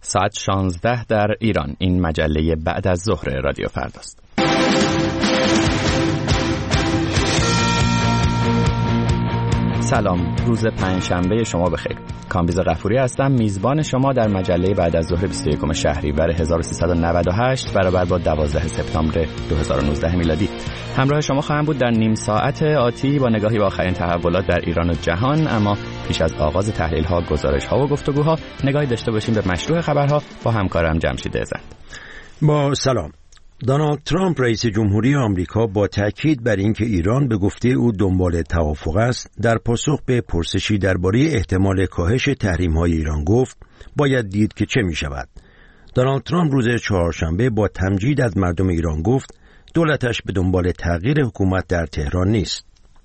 ساعت 16 در ایران. این مجله بعد از ظهر رادیو فرداست. سلام، روز پنجشنبه شما بخیر. کامبیز غفوری هستم، میزبان شما در مجله بعد از ظهر 21 شهریور 1398 برابر با 12 سپتامبر 2019 میلادی. همراه شما خواهم بود در نیم ساعت آتی با نگاهی به آخرین تحولات در ایران و جهان. اما پیش از آغاز تحلیل‌ها، گزارش‌ها و گفتگوها، نگاهی داشته باشیم به مشروع خبرها با همکارم جمشید ازند. با سلام. دونالد ترامپ رئیس جمهوری آمریکا با تاکید بر اینکه ایران به گفته او دنبال توافق است، در پاسخ به پرسشی درباره احتمال کاهش تحریم‌های ایران گفت باید دید که چه می‌شود. دونالد ترامپ روز چهارشنبه با تمجید از مردم ایران گفت دولتش به دنبال تغییر حکومت در تهران نیست.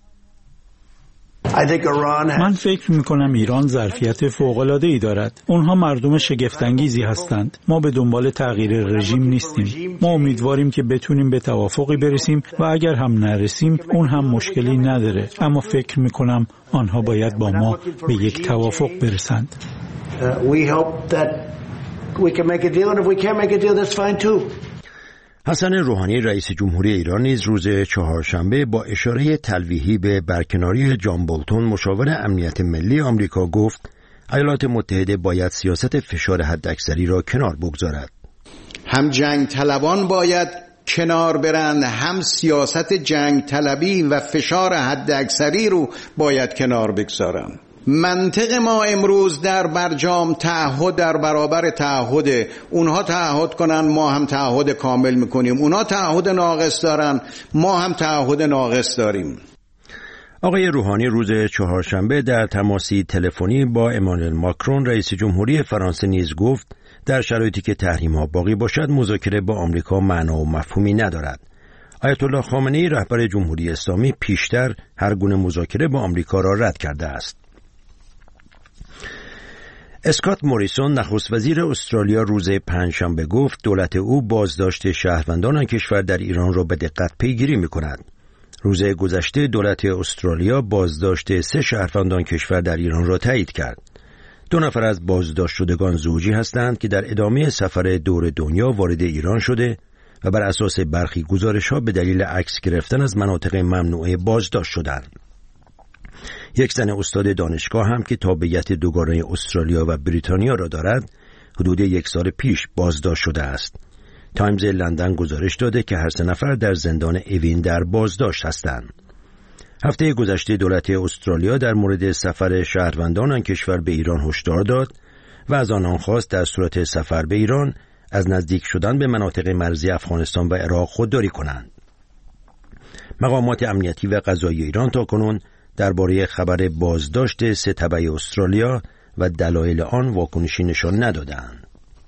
من فکر میکنم ایران ظرفیت فوق‌العاده‌ای دارد. اونها مردم شگفت‌انگیزی هستند. ما به دنبال تغییر رژیم نیستیم. ما امیدواریم که بتونیم به توافقی برسیم و اگر هم نرسیم اون هم مشکلی نداره. اما فکر میکنم آنها باید با ما به یک توافق برسند. حسن روحانی رئیس جمهوری ایران نیز روز چهارشنبه با اشاره تلویحی به برکناری جان بولتون مشاور امنیت ملی آمریکا گفت ایالات متحده باید سیاست فشار حداکثری را کنار بگذارد. هم جنگ طلبان باید کنار برند، هم سیاست جنگ طلبی و فشار حداکثری رو باید کنار بگذارند. منطق ما امروز در برجام تعهد در برابر تعهد. اونها تعهد کنن، ما هم تعهد کامل میکنیم. اونها تعهد ناقص دارن، ما هم تعهد ناقص داریم. آقای روحانی روز چهارشنبه در تماسی تلفنی با امانوئل ماکرون رئیس جمهوری فرانسه نیز گفت در شرایطی که تحریم‌ها باقی باشد مذاکره با آمریکا معنا و مفهومی ندارد. آیت الله خامنه‌ای رهبر جمهوری اسلامی پیشتر هر گونه مذاکره با آمریکا را رد کرده است. اسکات موریسون نخست وزیر استرالیا روز پنجشنبه گفت دولت او بازداشت شهروندان آن کشور در ایران را به دقت پیگیری می‌کند. روز گذشته دولت استرالیا بازداشت 3 شهروند آن کشور در ایران را تایید کرد. 2 نفر از بازداشت شدگان زوجی هستند که در ادامه سفر دور دنیا وارد ایران شده و بر اساس برخی گزارش‌ها به دلیل عکس گرفتن از مناطق ممنوعه بازداشت شدند. یک زن استاد دانشگاه هم که تابعیت دوگانه استرالیا و بریتانیا را دارد حدود 1 سال پیش بازداشت شده است. تایمز لندن گزارش داده که هر 3 نفر در زندان اوین در بازداشت هستند. هفته گذشته دولت استرالیا در مورد سفر شهروندان آن کشور به ایران هشدار داد و از آنان خواست در صورت سفر به ایران از نزدیک شدن به مناطق مرزی افغانستان و عراق خودداری کنند. مقامات امنیتی و قضایی ایران تاکنون درباره خبر بازداشت 3 تبع استرالیا و دلایل آن واکنشی نشان ندادند.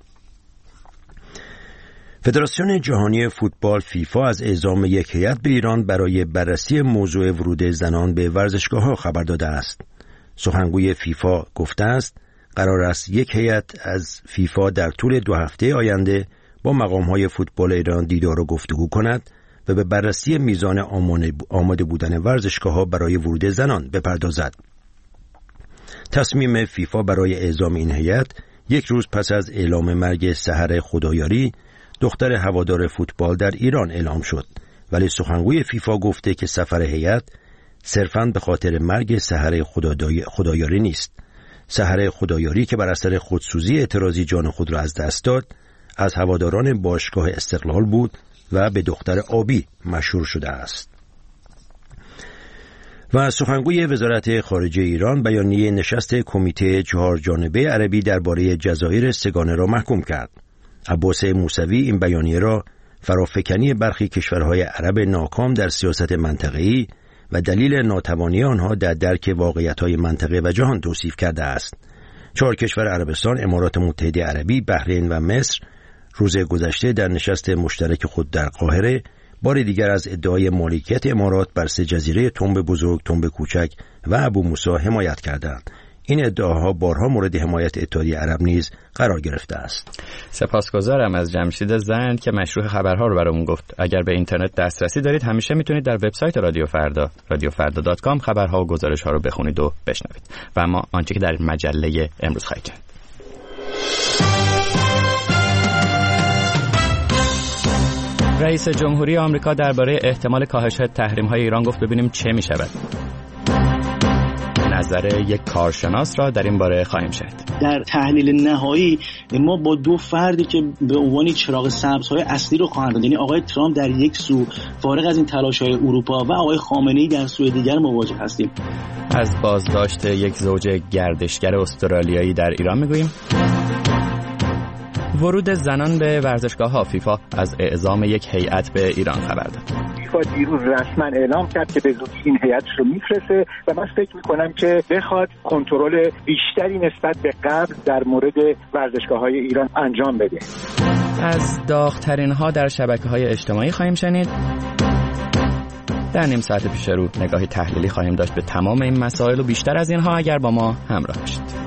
فدراسیون جهانی فوتبال فیفا از اعزام یک هیئت به ایران برای بررسی موضوع ورود زنان به ورزشگاه‌ها خبر داده است. سخنگوی فیفا گفته است قرار است یک هیئت از فیفا در طول 2 هفته آینده با مقام‌های فوتبال ایران دیدار و گفتگو کند و به بررسی میزان آماده بودن ورزشگاه‌ها برای ورود زنان بپردازد. تصمیم فیفا برای اعزام این هیئت 1 روز پس از اعلام مرگ سحر خدایاری دختر هوادار فوتبال در ایران اعلام شد، ولی سخنگوی فیفا گفته که سفر هیئت صرفاً به خاطر مرگ سحر خدایاری نیست. سحر خدایاری که بر اثر خودسوزی اعتراضی جان خود را از دست داد، از هواداران باشگاه استقلال بود و به دختر آبی مشهور شده است. و سخنگوی وزارت خارجه ایران بیانیه نشست کمیته 4 جانبه عربی درباره جزایر 3 گانه را محکوم کرد. عباس موسوی این بیانیه را فرافکنی برخی کشورهای عرب ناکام در سیاست منطقه‌ای و دلیل ناتوانی آنها در درک واقعیت‌های منطقه و جهان توصیف کرده است. 4 کشور عربستان، امارات متحده عربی، بحرین و مصر روز گذشته در نشست مشترک خود در قاهره بار دیگر از ادعای مالکیت امارات بر 3 جزیره تنب بزرگ، تنب کوچک و ابو موسی حمایت کردند. این ادعاها بارها مورد حمایت اتحادیه عرب نیز قرار گرفته است. سپاسگزارم از جمشید زند که مشروع خبرها رو برامون گفت. اگر به اینترنت دسترسی دارید همیشه میتونید در وبسایت رادیو فردا radiofarda.com خبرها و گزارش‌ها رو بخونید و بشنوید. و اما آنچه که در مجله امروز خواهید شنید. رئیس جمهوری آمریکا درباره احتمال کاهش تحریم‌های ایران گفت ببینیم چه می‌شود. نظر یک کارشناس را در این باره خواهیم شنید. در تحلیل نهایی ما با دو فردی که به عنوان چراغ سبزهای اصلی رو خواهند داد، یعنی آقای ترامپ در یک سو فارغ از این تلاش‌های اروپا و آقای خامنه‌ای در سوی دیگر مواجه هستیم. از بازداشت یک زوج گردشگر استرالیایی در ایران میگوییم. ورود زنان به ورزشگاه‌ها، فیفا از اعزام یک هیئت به ایران خبر داد. فیفا دیروز رسما اعلام کرد که به زودی این هیئتش رو میفرسته و من فکر می‌کنم که بخواد کنترل بیشتری نسبت به قبل در مورد ورزشگاه‌های ایران انجام بده. از داغ‌ترین‌ها در شبکه‌های اجتماعی خواهیم شنید. در نیم ساعت پیش رو نگاهی تحلیلی خواهیم داشت به تمام این مسائل و بیشتر از اینها اگر با ما همراه باشید.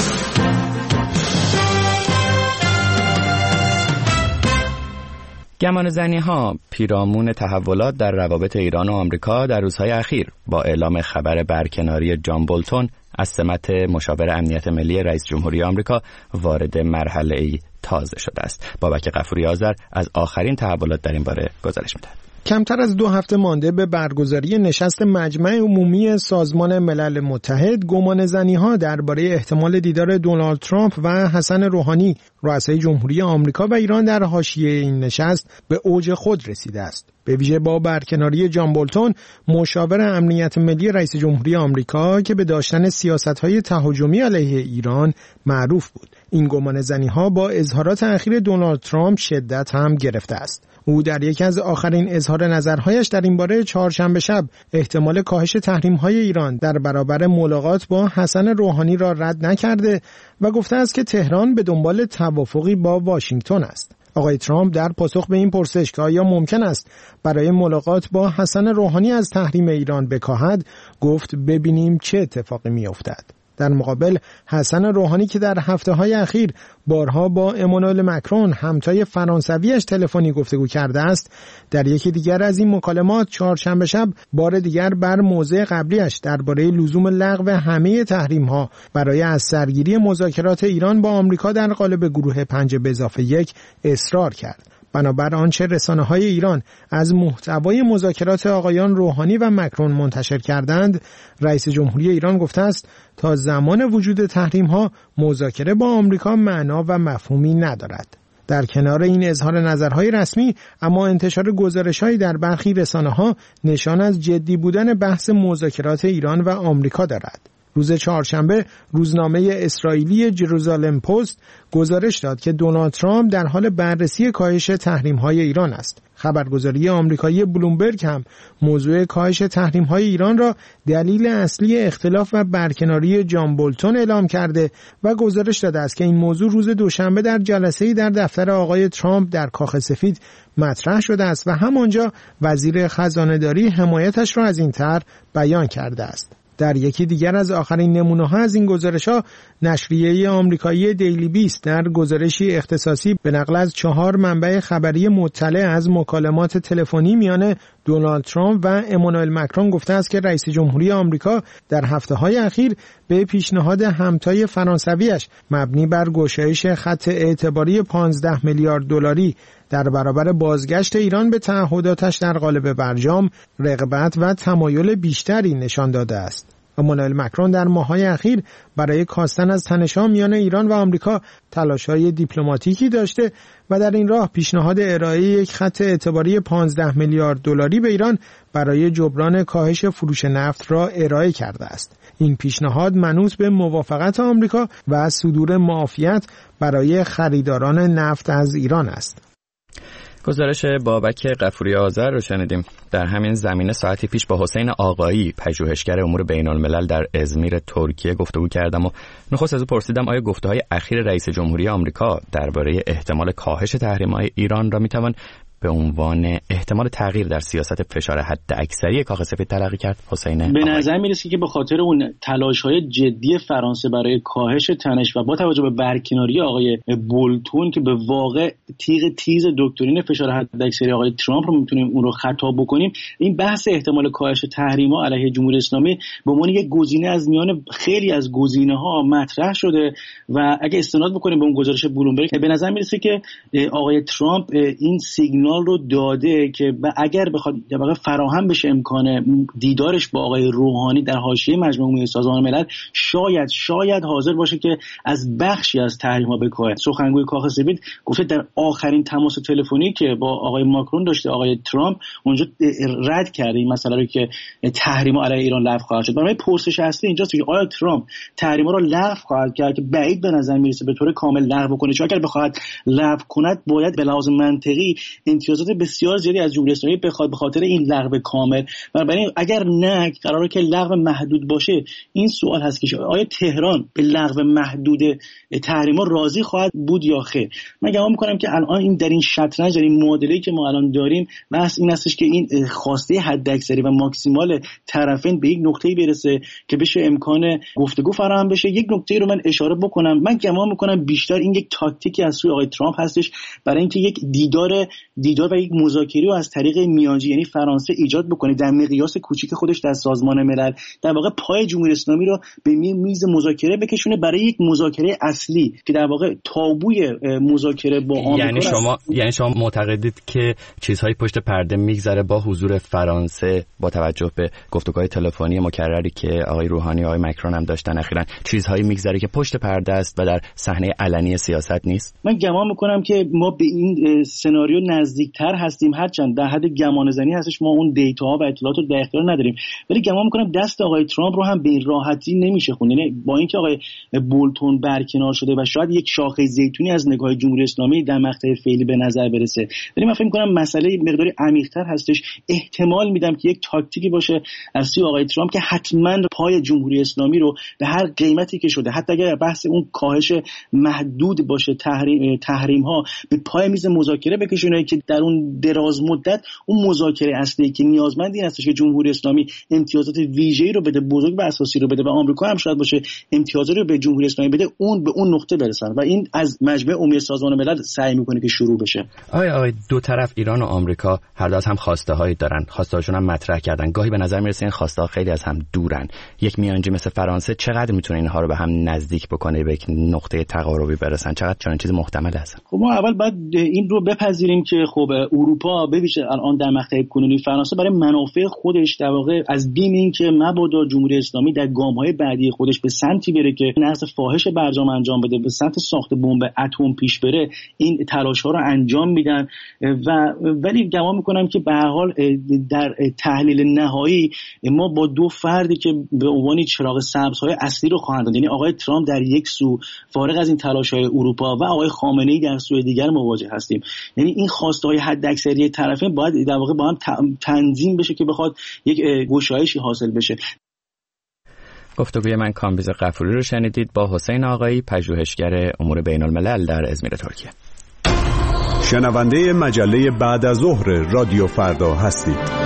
گمانه‌زنی‌ها پیرامون تحولات در روابط ایران و آمریکا در روزهای اخیر با اعلام خبر برکناری جان بولتون از سمت مشاور امنیت ملی رئیس جمهوری آمریکا وارد مرحله‌ای تازه شده است. بابک غفوری آذر از آخرین تحولات در این باره گزارش می‌دهد. کمتر از 2 هفته مانده به برگزاری نشست مجمع عمومی سازمان ملل متحد، گمانه‌زنی‌ها درباره احتمال دیدار دونالد ترامپ و حسن روحانی رئیسای جمهوری آمریکا و ایران در حاشیه این نشست به اوج خود رسیده است. به ویژه با برکناری جان بولتون، مشاور امنیت ملی رئیس جمهوری آمریکا که به داشتن سیاست‌های تهاجمی علیه ایران معروف بود. این گمانه‌زنی‌ها با اظهارات اخیر دونالد ترامپ شدت هم گرفته است. او در یکی از آخرین اظهار نظرهایش در این باره چهارشنبه شب احتمال کاهش تحریم‌های ایران در برابر ملاقات با حسن روحانی را رد نکرده و گفته است که تهران به دنبال توافقی با واشنگتن است. آقای ترامپ در پاسخ به این پرسش که آیا ممکن است برای ملاقات با حسن روحانی از تحریم ایران بکاهد، گفت ببینیم چه اتفاقی می‌افتد. در مقابل حسن روحانی که در هفته‌های اخیر بارها با امانوئل مکرون همتای فرانسویش تلفنی گفتگو کرده است، در یکی دیگر از این مکالمات چهارشنبه شب بار دیگر بر موضع قبلیش درباره لزوم لغو همه تحریم‌ها برای از سرگیری مذاکرات ایران با آمریکا در قالب گروه 5+1 اصرار کرد. بنابر آنچه رسانه‌های ایران از محتوای مذاکرات آقایان روحانی و مکرون منتشر کردند، رئیس جمهوری ایران گفته است تا زمان وجود تحریم‌ها مذاکره با آمریکا معنا و مفهومی ندارد. در کنار این اظهار نظرهای رسمی، اما انتشار گزارش‌هایی در برخی رسانه‌ها نشان از جدی بودن بحث مذاکرات ایران و آمریکا دارد. روز چهارشنبه روزنامه اسرائیلی جروزالم پست گزارش داد که دونالد ترامپ در حال بررسی کاهش تحریم‌های ایران است. خبرگزاری آمریکایی بلومبرگ هم موضوع کاهش تحریم‌های ایران را دلیل اصلی اختلاف و برکناری جان بولتون اعلام کرده و گزارش داده است که این موضوع روز دوشنبه در جلسه‌ای در دفتر آقای ترامپ در کاخ سفید مطرح شده است و همانجا وزیر خزانه‌داری حمایتش را از این طرح بیان کرده است. در یکی دیگر از آخرین نمونه‌ها از این گزارش‌ها، نشریه آمریکایی دیلی بیست در گزارشی اختصاصی به نقل از 4 منبع خبری مطلع از مکالمات تلفنی میان دونالد ترامپ و امانوئل مکرون گفته است که رئیس جمهوری آمریکا در هفته‌های اخیر به پیشنهاد همتای فرانسویش مبنی بر گشایش خط اعتباری 15 میلیارد دلاری در برابر بازگشت ایران به تعهداتش در قالب برجام، رغبت و تمایل بیشتری نشان داده است. امانوئل مکرون در ماه‌های اخیر برای کاستن از تنش‌ها میان ایران و آمریکا تلاش‌های دیپلماتیکی داشته و در این راه پیشنهاد ارائه یک خط اعتباری 15 میلیارد دلاری به ایران برای جبران کاهش فروش نفت را ارائه کرده است. این پیشنهاد منوط به موافقت آمریکا و صدور معافیت برای خریداران نفت از ایران است. گزارش بابک غفوری آذر رو شنیدیم. در همین زمینه ساعتی پیش با حسین آقایی، پژوهشگر امور بین‌الملل در ازمیر ترکیه گفتگو کردم و نخست از او پرسیدم آیا گفته‌های اخیر رئیس جمهوری آمریکا درباره احتمال کاهش تحریم‌های ایران را می‌توان به عنوان احتمال تغییر در سیاست فشار حداکثری کاخ سفید تلقی کرد. حسین به نظر میرسه که به خاطر اون تلاش‌های جدی فرانسه برای کاهش تنش و با توجه به برکناری آقای بولتون که به واقع تیغ تیز دکترین فشار حداکثری آقای ترامپ رو میتونیم اون رو خطاب بکنیم، این بحث احتمال کاهش تحریم‌ها علیه جمهوری اسلامی به عنوان یک گزینه از میان خیلی از گزینه‌ها مطرح شده و اگه استناد بکنیم به اون گزارش بلومبرگ به نظر میرسه که آقای ترامپ این سیگنال سیگنال رو داده که اگر بخواد فراهم بشه امکان دیدارش با آقای روحانی در حاشیه مجمع عمومی سازمان ملل، شاید حاضر باشه که از بخشی از تحریم‌ها بکاهه. سخنگوی کاخ سفید گفته در آخرین تماس تلفنی که با آقای ماکرون داشته آقای ترامپ اونجا رد کرده این مسئله رو که تحریم‌ها علیه ایران لغو خواهد شد. برای پرسش اصلی اینجاست که آیا ترامپ تحریم‌ها رو لغو خواهد کرد که بعید به نظر میرسه به طور کامل لغو کنه، چون اگر بخواد لغو کند باید به لحاظ منطقی امتیازات بسیار زیادی از جمهوری اسلامی بخواد به خاطر این لغو کامل. بنابراین اگر نه قراره که لغو محدود باشه، این سوال هست که آیا تهران به لغو محدود تحریم‌ها راضی خواهد بود یا خیر. من گمان می‌کنم که الان این در این شطرنج، در این معادله‌ای که ما الان داریم، بحث این هستش که این خواسته حداکثری و ماکسیمال طرفین به یک نقطه‌ای برسه که بشه امکان گفتگو فراهم بشه. یک نکته رو من اشاره بکنم، من گمان می‌کنم بیشتر این یک تاکتیکی از سوی آقای ترامپ هستش برای اینکه یک دیدار و یک مذاکره رو از طریق میانجی یعنی فرانسه ایجاد بکنه در مقیاس کوچیک خودش در سازمان ملل، در واقع پای جمهوری اسلامی رو به میز مذاکره بکشونه برای یک مذاکره اصلی که در واقع تابوی مذاکره با آمریکا. یعنی شما معتقدید که چیزهای پشت پرده میگذره با حضور فرانسه، با توجه به گفتگوهای تلفنی مکرری که آقای روحانی و آقای مکرون هم داشتن اخیراً، چیزهایی میگذره که پشت پرده است و در صحنه علنی سیاست نیست؟ من گمان میکنم که ما به این سناریو نزدیکتر هستیم، هرچند در حد گمانه‌زنی هستش، ما اون دیتاها و اطلاعات رو در اختیار نداریم، ولی گمان میکنم دست آقای ترامپ رو هم به این راحتی نمیشه خوند. یعنی با اینکه آقای بولتون برکنار شده و شاید یک شاخه زیتونی از نگاه جمهوری اسلامی در مقطع فعلی به نظر برسه، ولی من فکر می‌کنم مسئله مقداری عمیق‌تر هستش. احتمال میدم که یک تاکتیکی باشه از سوی آقای ترامپ که حتما پای جمهوری اسلامی رو به هر قیمتی که شده، حتی اگر بحث اون کاهش محدود باشه، تحریم‌ها، به پای میز مذاکره بکشونه که در اون دراز مدت اون مذاکره اصلی که نیازمند این هستش که جمهوری اسلامی امتیازات ویژه‌ای رو بده، بزرگ و اساسی رو بده و آمریکا هم شاید باشه امتیازات رو به جمهوری اسلامی بده، اون به اون نقطه برسن و این از مجمع عمومی سازمان ملل سعی میکنه که شروع بشه. آقای دو طرف ایران و آمریکا هر دو از هم خواسته‌هایی دارن، خواسته‌هاشون هم مطرح کردن. گاهی به نظر میرسه این خواسته‌ها خیلی از هم دورن. یک میانجی مثل فرانسه چقدر میتونه اینها رو به هم نزدیک بکنه، به یک نقطه تقاربی برسن؟ چقدر چنین چیز محتمل است؟ خب ما اول باید این رو بپذیریم که خب اروپا به ویژه الان در مقطع کنونی فرانسه برای منافع خودش در واقع از بیم این که مبادا جمهوری اسلامی در گام‌های بعدی خودش به سمتی بره که نقض فاحش برجام انجام بده، به سمت ساخت بمب اتم پیش بره، این تلاش‌ها رو انجام میدن ولی گمان میکنم که به هر حال در تحلیل نهایی ما با دو فردی که به عنوان چراغ سبزهای اصلی رو خواهند داد، یعنی آقای ترامپ در یک سو فارغ از این تلاش‌های اروپا و آقای خامنه‌ای در سوی دیگر مواجه هستیم. یعنی این خواسته‌های حداکثری طرفین باید در واقع با هم تنظیم بشه که بخواد یک گشایشی حاصل بشه. گفتگوی من کامبیز غفوری رو شنیدید با حسین آقایی، پژوهشگر امور بین الملل در ازمیر ترکیه. شنونده مجله بعد از ظهر رادیو فردا هستید.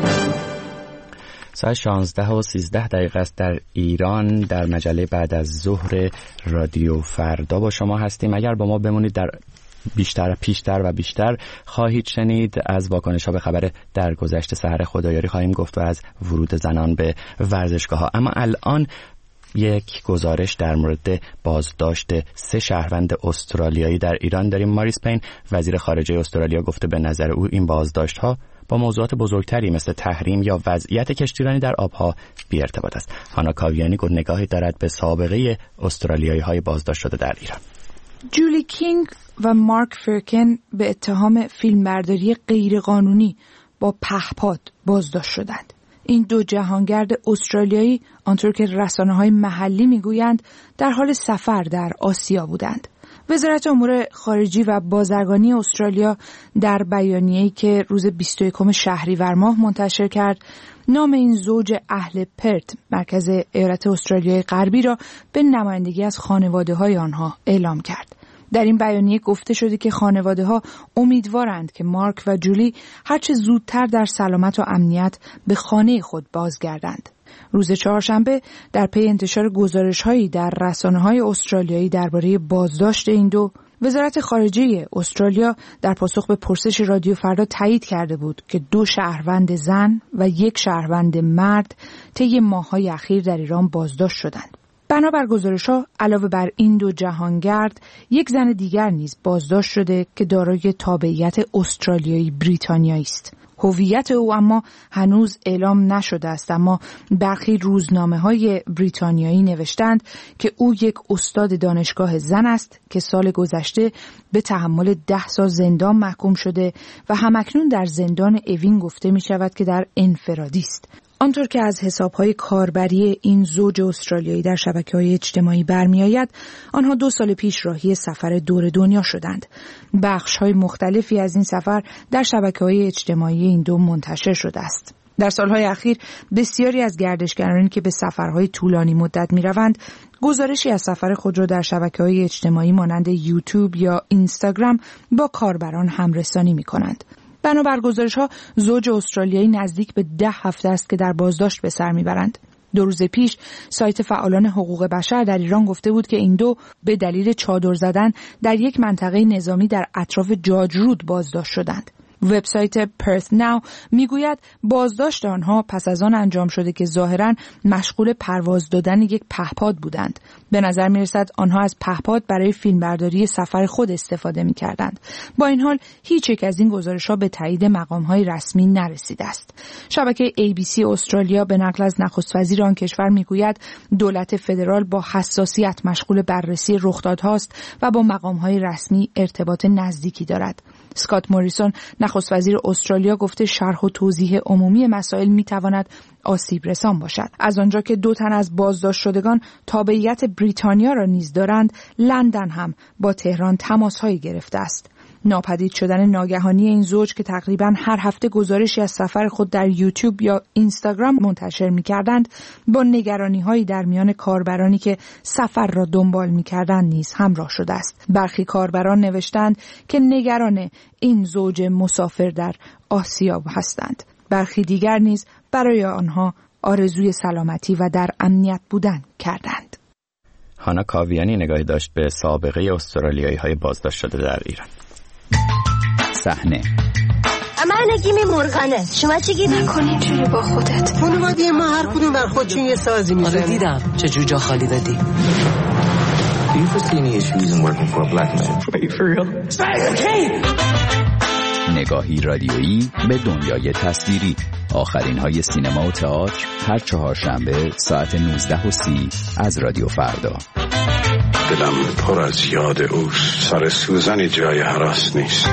ساعت 16:13 است در ایران. در مجله بعد از ظهر رادیو فردا با شما هستیم. اگر با ما بمونید در بیشتر خواهید شنید از واکنش‌ها به خبر درگذشت سحر خدایاری خواهیم گفت و از ورود زنان به ورزشگاه‌ها. اما الان یک گزارش در مورد بازداشت 3 شهروند استرالیایی در ایران داریم. ماریس پین، وزیر خارجه استرالیا، گفته به نظر او این بازداشت‌ها با موضوعات بزرگتری مثل تحریم یا وضعیت کشتیرانی در آبها بی ارتباط است. هانا کاویانی نگاهی دارد به سابقه استرالیایی‌های بازداشت شده در ایران. جولی کینگ و مارک فرکن به اتهام فیلمبرداری غیرقانونی با پهپاد بازداشت شدند. این دو جهانگرد استرالیایی آنطور که رسانه‌های محلی میگویند در حال سفر در آسیا بودند. وزارت امور خارجه و بازرگانی استرالیا در بیانیه‌ای که روز 21 شهریور ماه منتشر کرد، نام این زوج اهل پرت، مرکز ایالت استرالیای غربی را به نمایندگی از خانواده‌های آنها اعلام کرد. در این بیانیه گفته شده که خانواده‌ها امیدوارند که مارک و جولی هرچه زودتر در سلامت و امنیت به خانه خود بازگردند. روز چهارشنبه در پی انتشار گزارش‌هایی در رسانه‌های استرالیایی درباره بازداشت این دو، وزارت خارجه استرالیا در پاسخ به پرسش رادیو فردا تایید کرده بود که 2 شهروند زن و 1 شهروند مرد طی ماه‌های اخیر در ایران بازداشت شدند. بنابر گزارش‌ها علاوه بر این دو جهانگرد، یک زن دیگر نیز بازداشت شده که دارای تابعیت استرالیایی بریتانیایی است. هویت او اما هنوز اعلام نشده است، اما برخی روزنامه‌های بریتانیایی نوشتند که او یک استاد دانشگاه زن است که سال گذشته به تحمل 10 سال زندان محکوم شده و همکنون در زندان اوین گفته می شود که در انفرادی است. آنطور که از حساب‌های کاربری این زوج استرالیایی در شبکه‌های اجتماعی برمی‌آید، آنها 2 سال پیش راهی سفر دور دنیا شدند. بخش‌های مختلفی از این سفر در شبکه‌های اجتماعی این دو منتشر شده است. در سالهای اخیر بسیاری از گردشگرانی که به سفرهای طولانی مدت می‌روند، گزارشی از سفر خود را در شبکه‌های اجتماعی مانند یوتیوب یا اینستاگرام با کاربران همرسانی می‌کنند. بنابر گزارش‌ها زوج استرالیایی نزدیک به 10 هفته است که در بازداشت به سر میبرند. 2 روز پیش سایت فعالان حقوق بشر در ایران گفته بود که این دو به دلیل چادر زدن در یک منطقه نظامی در اطراف جاج رود بازداشت شدند. وبسایت پرث ناو میگوید بازداشت آنها پس از آن انجام شده که ظاهراً مشغول پرواز دادن یک پهپاد بودند. به نظر میرسد آنها از پهپاد برای فیلمبرداری سفر خود استفاده میکردند. با این حال هیچ یک از این گزارش‌ها به تایید مقام‌های رسمی نرسیده است. شبکه ABC استرالیا به نقل از نخست وزیر آن کشور میگوید دولت فدرال با حساسیت مشغول بررسی رخدادهاست و با مقام‌های رسمی ارتباط نزدیکی دارد. اسکات موریسون نخست وزیر استرالیا گفته شرح و توضیح عمومی مسائل میتواند آسیب رسان باشد. از آنجا که 2 تن از بازداشت شدگان تابعیت بریتانیا را نیز دارند، لندن هم با تهران تماس‌هایی گرفته است. ناپدید شدن ناگهانی این زوج که تقریباً هر هفته گزارشی از سفر خود در یوتیوب یا اینستاگرام منتشر می‌کردند، با نگرانی‌هایی در میان کاربرانی که سفر را دنبال می‌کردند نیز همراه شده است. برخی کاربران نوشتند که نگران این زوج مسافر در آسیا هستند. برخی دیگر نیز برای آنها آرزوی سلامتی و در امنیت بودن کردند. هانا کاویانی نگاهی داشت به سابقه استرالیایی‌های بازداشت شده در ایران. صحنه من گیمی مرغانه، شما چی گیمی؟ نکنی جوری با خودت. خانوادی ما هر کدوم بر خودشون یه سازی میزنن. آره دیدم چه جور جا خالی دادی. Do you foresee any issues in working for a black man? Are you for real? نگاهی رادیویی به دنیای تصویری. آخرین های سینما و تئاتر هر 4 شنبه ساعت 19:30 از رادیو فردا. دلم پر از یاد اوست، سر سوزنی جای هراس نیست.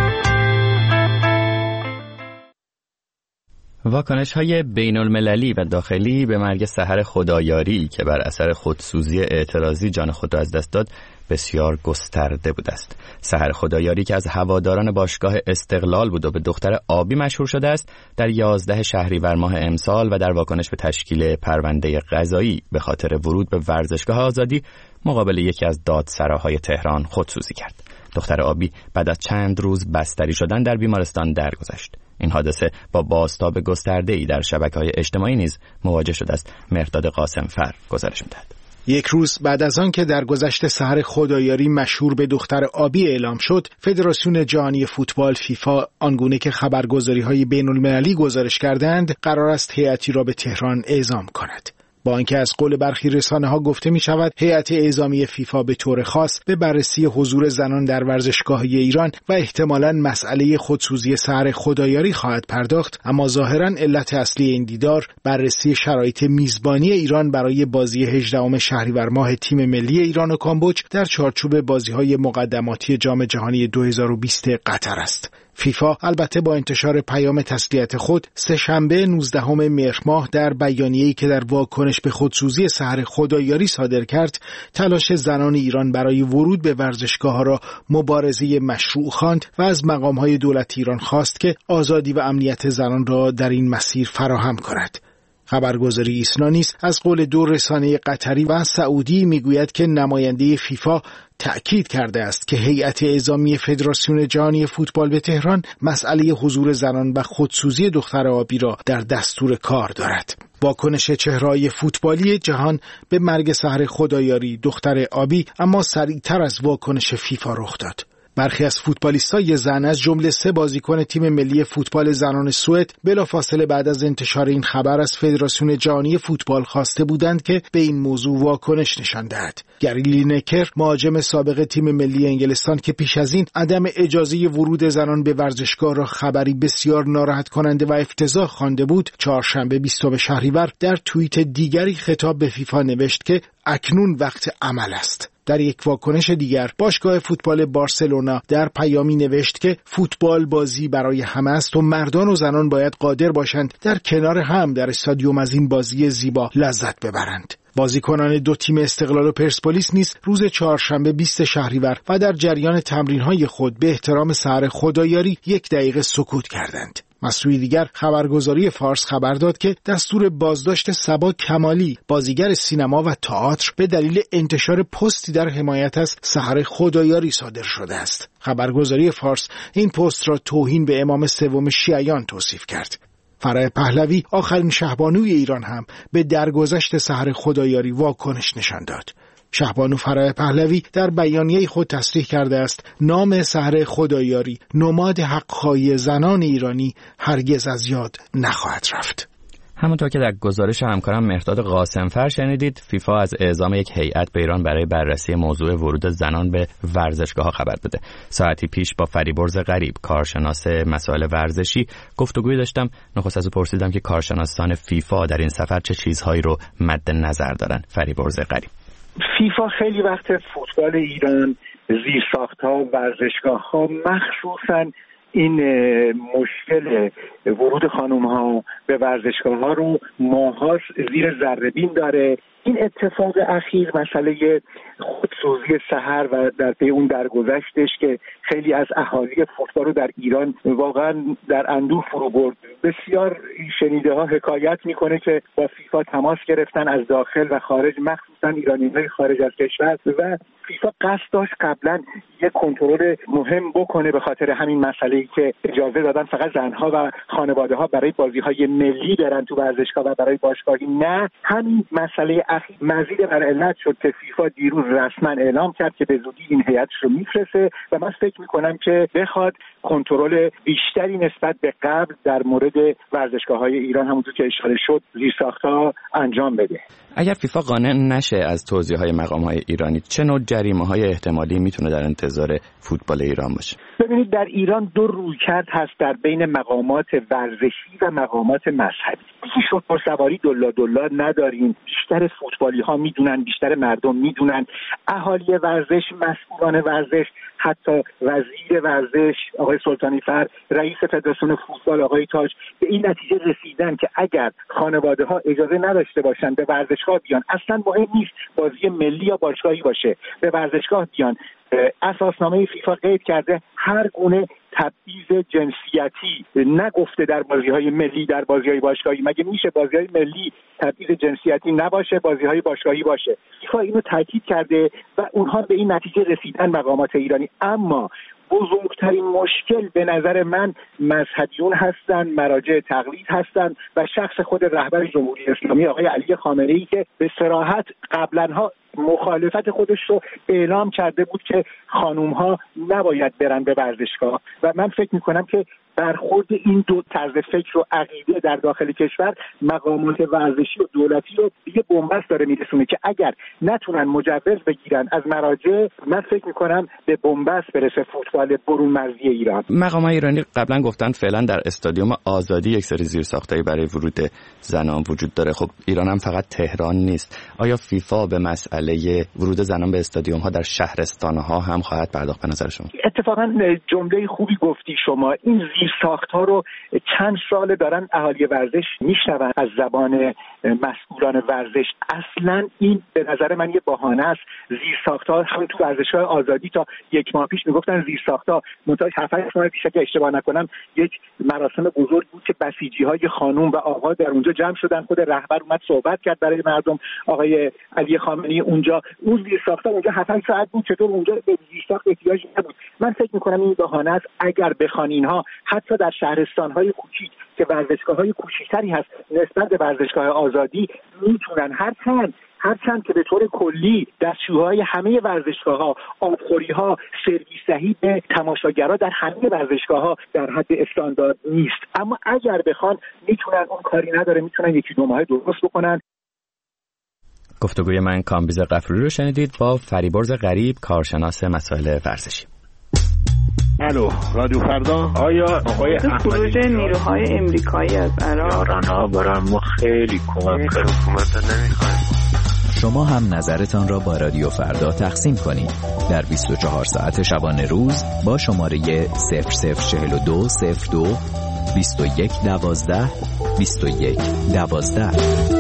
واکنش‌های بین‌المللی و داخلی به مرگ سحر خدایاری که بر اثر خودسوزی اعتراضی جان خود را از دست داد بسیار گسترده بوده است. سحر خدایاری که از هواداران باشگاه استقلال بود و به دختر آبی مشهور شده است، در 11 شهریور ماه امسال و در واکنش به تشکیل پرونده قضایی به خاطر ورود به ورزشگاه آزادی مقابل یکی از دادسراهای تهران خودسوزی کرد. دختر آبی بعد از چند روز بستری شدن در بیمارستان درگذشت. این حادثه با بازتاب گسترده‌ای در شبکه‌های اجتماعی نیز مواجه شده است. مرداد قاسمفر گزارش می‌دهد. یک روز بعد از آن که در گذشت سحر خدایاری مشهور به دختر آبی اعلام شد، فدراسیون جهانی فوتبال فیفا آنگونه که خبرگزاری‌های بین‌المللی گزارش کردند، قرار است هیئتی را به تهران اعزام کند. با اینکه از قول برخی رسانه‌ها گفته می شود هیئت اعزامی فیفا به طور خاص به بررسی حضور زنان در ورزشگاه‌های ایران و احتمالاً مسئله خودسوزی سحر خدایاری خواهد پرداخت، اما ظاهراً علت اصلی این دیدار بررسی شرایط میزبانی ایران برای بازی 18 شهریور ماه تیم ملی ایران و کامبوج در چارچوب بازی‌های مقدماتی جام جهانی 2020 قطر است. فیفا البته با انتشار پیام تسلیت خود سه‌شنبه 19 مهر ماه در بیانیه‌ای که در واکنش به خودسوزی سحر خدایاری صادر کرد، تلاش زنان ایران برای ورود به ورزشگاه‌ها را مبارزه مشروع خواند و از مقام‌های دولتی ایران خواست که آزادی و امنیت زنان را در این مسیر فراهم کند. خبرگزاری ایسنا نیز از قول 2 رسانه قطری و سعودی میگوید که نماینده فیفا تأکید کرده است که هیئت اعزامی فدراسیون جهانی فوتبال به تهران مسئله حضور زنان و خودسوزی دختر آبی را در دستور کار دارد. واکنش چهره‌های فوتبالی جهان به مرگ سحر خدایاری دختر آبی اما سریعتر از واکنش فیفا رخ داد. برخی از فوتبالیستای زن از جمله 3 بازیکن تیم ملی فوتبال زنان سوئد بلافاصله بعد از انتشار این خبر از فدراسیون جهانی فوتبال خواسته بودند که به این موضوع واکنش نشان دهد. گری لینکر، مهاجم سابق تیم ملی انگلستان که پیش از این عدم اجازه ورود زنان به ورزشگاه را خبری بسیار ناراحت کننده و افتضاح خوانده بود، چهارشنبه 20 شهریور در توییت دیگری خطاب به فیفا نوشت که اکنون وقت عمل است. در یک واکنش دیگر، باشگاه فوتبال بارسلونا در پیامی نوشت که فوتبال بازی برای همه است و مردان و زنان باید قادر باشند در کنار هم در استادیوم از این بازی زیبا لذت ببرند. بازیکنان 2 تیم استقلال و پرسپولیس نیز روز چهارشنبه 20 شهریور و در جریان تمرین‌های خود به احترام سحر خدایاری 1 دقیقه سکوت کردند. مسئول دیگر خبرگزاری فارس خبر داد که دستور بازداشت صبا کمالی، بازیگر سینما و تئاتر، به دلیل انتشار پستی در حمایت از سحر خدایاری صادر شده است. خبرگزاری فارس این پست را توهین به امام 3 شیعیان توصیف کرد. فرح پهلوی، آخرین شهبانوی ایران، هم به درگذشت سحر خدایاری واکنش نشان داد. شهبانو فرح پهلوی در بیانیه خود تصریح کرده است نام سحر خدایاری، نماد حق‌خواهی زنان ایرانی، هرگز از یاد نخواهد رفت. همونطور که در گزارش همکارم مهرداد قاسمفر شنیدید، فیفا از اعزام یک هیئت به ایران برای بررسی موضوع ورود زنان به ورزشگاه‌ها خبر داده. ساعتی پیش با فریبرز غریب، کارشناس مسائل ورزشی، گفتگویی داشتم. نخست از او پرسیدم که کارشناسان فیفا در این سفر چه چیزهایی رو مد نظر دارن. فریبرز غریب: فیفا خیلی وقت فوتبال ایران، زیرساخت‌ها و ورزشگاه‌ها، مخصوصاً این مشکل ورود خانم‌ها به ورزشگاه‌ها رو ماهاست زیر ذره‌بین داره. این اتفاق اخیر، مسئله خودسوزی سحر و در پی اون درگذشتش که خیلی از اهالی فوتبال رو در ایران واقعا در اندوه فرو برد، بسیار شنیده ها حکایت میکنه که با فیفا تماس گرفتن از داخل و خارج، مخصوصا ایرانی‌های خارج از کشور، و فیفا قصد داشت قبلا یک کنترل مهم بکنه به خاطر همین مسئله‌ای که اجازه دادن فقط زنها و خانواده‌ها برای بازی‌های ملی برن تو ورزشگاه و برای باشگاهی نه. همین مسئله اخیر مزید بر علت شد که فیفا دیروز رسما اعلام کرد که به زودی این هیئتش رو میفرسته و من فکر می‌کنم که بخواد کنترل بیشتری نسبت به قبل در مورد ورزشگاه‌های ایران، همونطور که اشاره شد، زیرساخت‌ها انجام بده. اگر فیفا قانع نشه از توضیح‌های مقام‌های ایرانی، چه نوع جریمه‌های احتمالی میتونه در انتظار فوتبال ایران باشه؟ ببینید، در ایران 2 رویکرد هست در بین مقامات ورزشی و مقامات مذهبی. فوتبال سواری دلا نداریم. بیشتر فوتبالی‌ها میدونن، بیشتر مردم میدونن، اهالی ورزش، مسئولان ورزش، حتی وزیر ورزش آقای سلطانی فر، رئیس فدراسیون فوتبال آقای تاج، به این نتیجه رسیدن که اگر خانواده‌ها اجازه نداشته باشن به ورزشگاه بیان، اصلا مهم نیست بازی ملی یا باشگاهی باشه، به ورزشگاه بیان، اساسنامه فیفا قید کرده هر گونه تبعیض جنسیتی نگفته در بازی‌های ملی، در بازی‌های باشگاهی. مگه میشه بازی‌های ملی تبعیض جنسیتی نباشه، بازی‌های باشگاهی باشه؟ فیفا اینو تاکید کرده و اونها به این نتیجه رسیدن، مقامات ایرانی. اما بزرگترین مشکل به نظر من مذهبیون هستن، مراجع تقلید هستن و شخص خود رهبر جمهوری اسلامی آقای علی خامنه‌ای که به صراحت قبلنها مخالفت خودش رو اعلام کرده بود که خانوم‌ها نباید برن به ورزشگاه و من فکر می‌کنم که برخورد این 2 طرز فکر و عقیده در داخل کشور مقامات ورزشی و دولتی رو دیگه بنبست داره میرسونه که اگر نتونن مجوز بگیرن از مراجع، من فکر میکنم به بنبست برسه فوتبال برون مرزی ایران. مقامات ایرانی قبلا گفتن فعلا در استادیوم آزادی یک سری زیرساختایی برای ورود زنان وجود داره. خب ایران هم فقط تهران نیست. آیا فیفا به مسئله ورود زنان به استادیوم ها در شهرستان ها هم خواهد پرداخت به نظر شما؟ اتفاقا جمله خوبی گفتی شما. این زیرساخت‌ها رو چند سال دارن اهالی ورزش میشنون از زبان مسئولان ورزش. اصلا این به نظر من یه بهانه است. زیرساخت‌ها همین تو ورزشگاه آزادی تا 1 ماه پیش میگفتن زیرساخت‌ها، منتها 7 ماه پیش که اشتباه نکنم یک مراسم بزرگ بود که بسیجی‌های خانم و آقا در اونجا جمع شدن، خود رهبر اومد صحبت کرد برای مردم، آقای علی خامنه‌ای اونجا. اون زیرساخت‌ها اونجا 7 ساعت بود، چطور اونجا به زیرساخت احتیاج نبود؟ من فکر می‌کنم این بهانه است. اگر بخوان اینها حتی در شهرستان‌های کوچیک که ورزشگاه‌های کوچیک‌تری هست نسبت به ورزشگاه آزادی، میتونن هر چند هرچند که به طور کلی دستشوی‌های همه ورزشگاه‌ها، آبخوری‌ها، سرویس دهی به تماشاگرها در همه ورزشگاه‌ها در حد استاندارد نیست، اما اگر بخوان میتونن، اون کاری نداره، میتونن یکی دو ماه درست بکنن. گفتگوی من کامبیز غفوری رو شنیدید با فریبرز غریب، کارشناس مسائل ورزشی. الو، رادیو فردا. آیا آقای خروج نیروهای امریکایی از عراق ایران‌ها برای ما خیلی کمک کرد. حکومت نمیخوایم. شما هم نظرتان را با رادیو فردا تقسیم کنید در 24 ساعت شبانه روز با شماره 004202 2112 2112.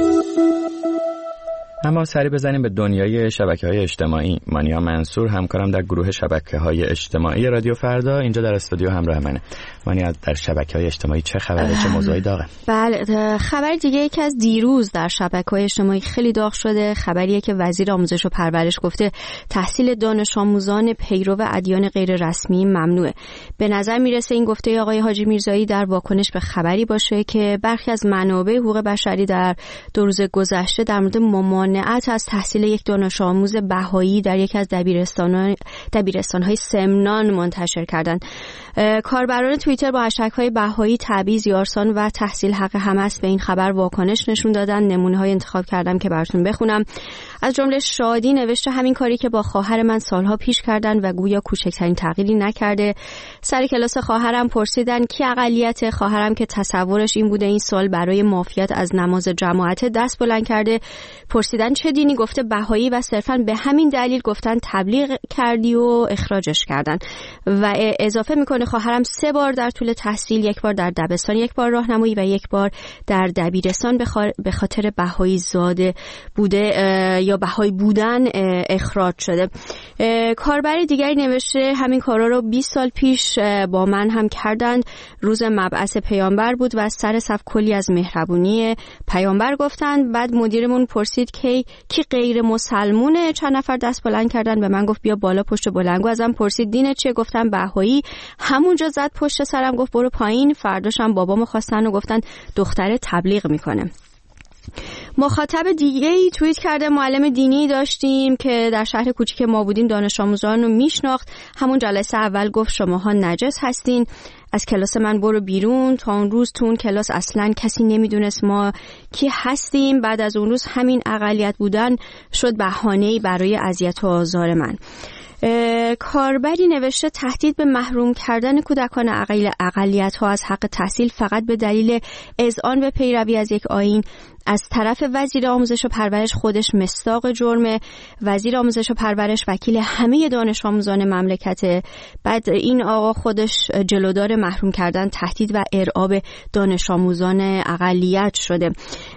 اما سری بزنیم به دنیای شبکه‌های اجتماعی. مانیا منصور همکارم در گروه شبکه‌های اجتماعی رادیو فردا اینجا در استودیو همراه منه. مانیا، در شبکه‌های اجتماعی چه خبره؟ چه موضوعی داغه؟ بله، خبر دیگه یکی از دیروز در شبکه‌های اجتماعی خیلی داغ شده، خبریه که وزیر آموزش و پرورش گفته تحصیل دانش آموزان پیرو ادیان غیر رسمی ممنوعه. به نظر میرسه این گفته آقای حاجی میرزایی در واکنش به خبری باشه که برخی از منابع حقوق بشری در 2 روز گذشته در مورد ممانعت از تحصیل یک دانش آموز بهایی در یکی از دبیرستان‌های سمنان منتشر کردند. کاربران توییتر با هشتگ‌های بهایی، تبعیض، یارسان و تحصیل حق همه است به این خبر واکنش نشون دادن. نمونه‌های انتخاب کردم که براتون بخونم. از جمله شادی نوشته همین کاری که با خواهر من سالها پیش کردن و گویا کوچکترین تغییری نکرده. سر کلاس خواهرم پرسیدن کی اقلیت، خواهرم که تصورش این بوده این سال برای معافیت از نماز جماعت دست بلند کرده. پرسیدن چه دینی، گفته بهایی و صرفاً به همین دلیل گفتن تبلیغ کردی و اخراجش کردن. و اضافه میکنه خواهرم 3 بار در طول تحصیل، 1 بار در دبستان، 1 بار راهنمایی و 1 بار در دبیرستان به خاطر بهایی زاده بوده یا بهایی بودن اخراج شده. کاربر دیگری نوشته همین کارا رو 20 سال پیش با من هم کردند. روز مبعث پیامبر بود و از سر صف کلی از مهربونی پیامبر گفتند. بعد مدیرمون پرسید کی غیر مسلمونه، چند نفر دست بلند کردن. به من گفت بیا بالا پشت بلنگو. ازم پرسید دین چیه؟ گفتم بهایی. همونجا زد پشت سرم گفت برو پایین. فرداشم بابامو خواستن و گفتن دختره تبلیغ میکنه. مخاطب دیگه‌ای توییت کرده معلم دینی داشتیم که در شهر کوچیک ما بودیم، دانش آموزان رو میشناخت. همون جلسه اول گفت شماها نجس هستین، از کلاس من برو بیرون. تا اون روز تو اون کلاس اصلا کسی نمیدونست ما کی هستیم. بعد از اون روز همین اقلیت بودن شد بهانه‌ای برای اذیت و آزار من. کاربری نوشته تهدید به محروم کردن کودکان اقلیت‌ها از حق تحصیل فقط به دلیل اذعان به پیروی از یک آیین از طرف وزیر آموزش و پرورش خودش مصداق جرمه. وزیر آموزش و پرورش وکیل همه دانش آموزان مملکته. بعد این آقا خودش جلودار محروم کردن، تهدید و ارعاب دانش آموزان اقلیت شده.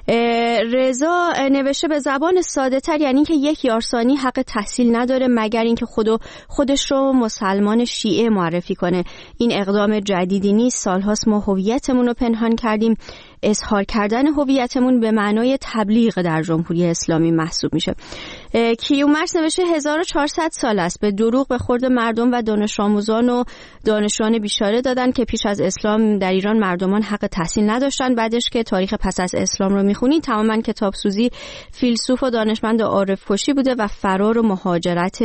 رضا نوشته به زبان ساده تر یعنی که یک یارسانی حق تحصیل نداره مگر اینکه خودش رو مسلمان شیعه معرفی کنه. این اقدام جدیدی نیست، سالهاست ما هویتمون رو پنهان کردیم. اظهار کردن هویتمون به معنای تبلیغ در جمهوری اسلامی محسوب میشه. کیومرس نوشته 1400 سال است به دروغ به خورد مردم و دانش آموزان و دانشجویان بیچاره دادن که پیش از اسلام در ایران مردمان حق تحصیل نداشتن. بعدش که تاریخ پس از اسلام رو میخونی تماما کتابسوزی، فیلسوف و دانشمند عارف کشی بوده و فرار و مهاجرت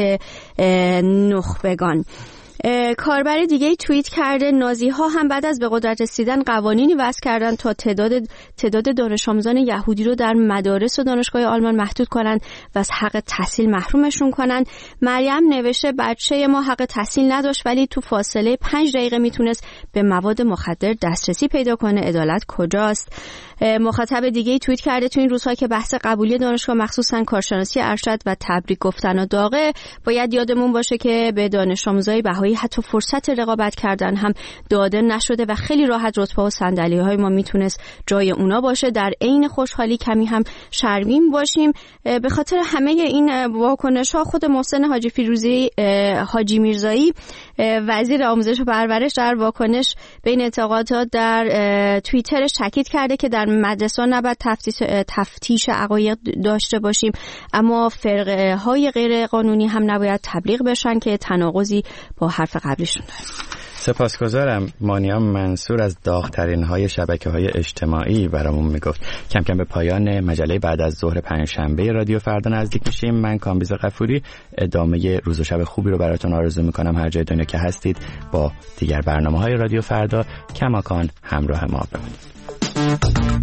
نخبگان. کاربر دیگه توییت کرده نازی‌ها هم بعد از به قدرت رسیدن قوانینی وضع کردن تا تعداد دانش آموزان یهودی رو در مدارس و دانشگاه آلمان محدود کنن و از حق تحصیل محرومشون کنن. مریم نوشته بچه ما حق تحصیل نداشت ولی تو فاصله 5 دقیقه میتونست به مواد مخدر دسترسی پیدا کنه. عدالت کجاست؟ مخاطب دیگه توییت کرده تو این روزها که بحث قبولی دانشگاه مخصوصا کارشناسی ارشد و تبریک گفتن و داغه، باید یادمون باشه که به دانش آموزای بهایی حتی فرصت رقابت کردن هم داده نشده و خیلی راحت رتبه و صندلی‌های ما میتونست جای اونا باشه. در عین خوشحالی کمی هم شرمیم باشیم. به خاطر همه این واکنش‌ها خود محسن حاجی میرزایی وزیر آموزش و پرورش در واکنش به این انتقادات در توییترش تاکید کرده که در مدرسه نباید تفتیش عقاید داشته باشیم، اما فرقه های غیر قانونی هم نباید تبلیغ بشن که تناقضی با حرف قبلیشون داره. سپاسگزارم. مانیا منصور از داغ‌ترین های شبکه‌های اجتماعی برامون میگفت. کم کم به پایان مجله بعد از ظهر پنجشنبه رادیو فردا نزدیک میشیم. من کامبیز غفوری ادامه روز و شب خوبی رو براتون آرزو میکنم هر جای دنیا که هستید. با دیگر برنامه‌های رادیو فردا کماکان همراه ما بمونید.